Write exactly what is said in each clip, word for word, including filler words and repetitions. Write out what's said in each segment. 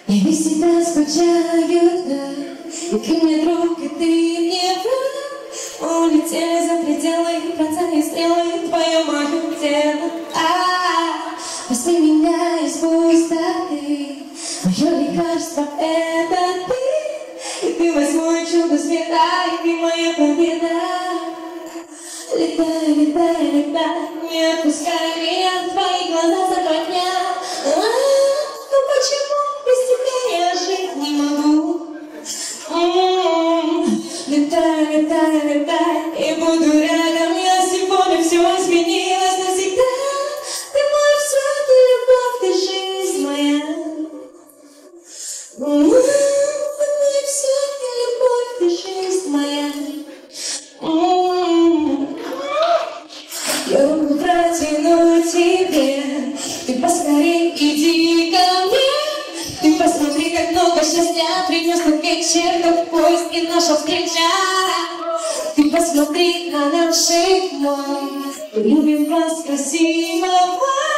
Я без тебя скучаю, да. И ты мне друг, и ты мне враг. Улетели за пределы, братья и стрелы, твое мое тело. А-а-а. Возьми меня из пустоты. Мое лекарство — это ты. И ты восьмое чудо света, и ты моя победа. Летай, летай, летай, не отпускай меня, твои глаза западня. Ну почему без тебя я жить не могу? М-м-м. Летай, летай, летай, и буду рядом. Я сегодня все изменилось навсегда. Ты мой все, ты любовь, ты жизнь моя. М-м-м. Ты мой все, ты любовь, ты жизнь моя. М-м-м. Я руку протяну тебе, ты поскорей иди ко мне. Ты посмотри, как много счастья принес тот вечер, тот поезд и наша встреча. Ты посмотри на наших мой, любим вас красивого.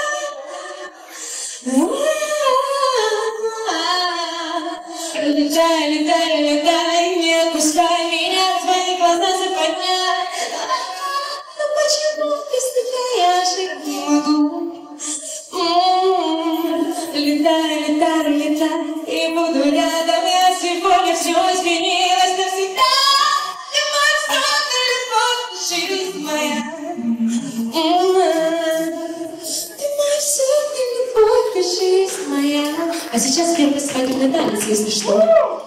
Летай, летай, летай, не отпускай меня, твои глаза западня. Но почему без тебя я жить не могу? Летай, летай, летай, и буду рядом. Я сегодня все изменилось навсегда. Ты мой сон, ты любовь, жизнь моя. Ты мой сон, ты любовь, ты жизнь моя. А сейчас первый свадебный танец, если что.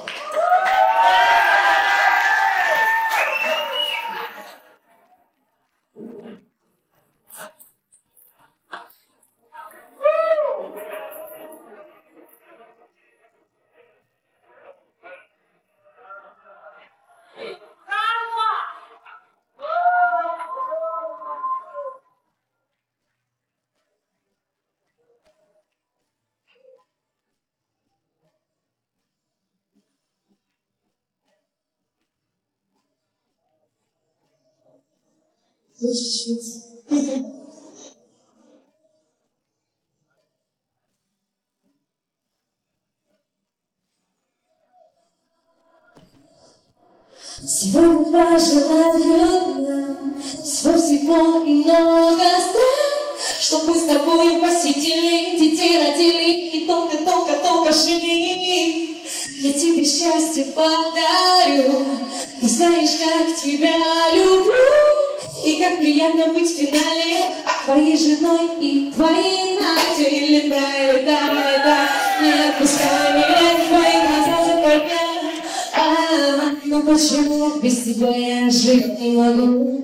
Сегодня два желают нам, свой светло и много страх, чтоб мы с тобой посетили, детей родили и тонко-тонко-тонко жили. Я тебе счастье подарю, ты знаешь, как тебя люблю. И как приятно быть в финале твоей женой и твоей Надей. Летай, летай, летай, не отпускай меня, твои глаза западня. А, но почему без тебя я жить не могу?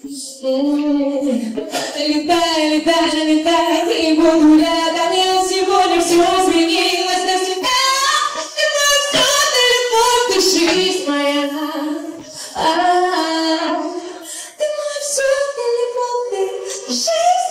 Летай, летай, летай, и буду рядом. Я сегодня все изменилось навсегда. Ты мой сон, ты любовь, ты жизнь моя. А, ты мой все, ты любовь, ты жизнь.